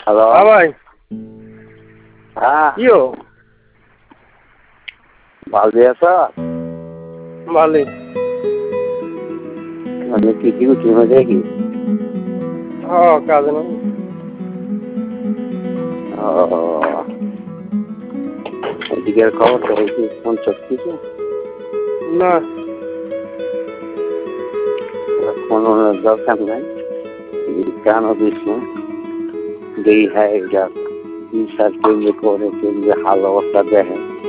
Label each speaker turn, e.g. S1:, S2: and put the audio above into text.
S1: Hello.
S2: হ্যাঁ ভাই,
S1: হ্যাঁ,
S2: কিও
S1: ভালো আছো?
S2: ভালোই।
S1: আমি কি ডিউটির মধ্যে কি?
S2: কাজে নাই।
S1: ও, এদিকের খবর তো হয়েছে কোন কিছু
S2: না,
S1: কোনো দরকার নাই। কেন দিস না দেই হ্যাঁ এটা বিচার কেন্দ্রে করে কেন্দ্রে হাল অবস্থা দেখে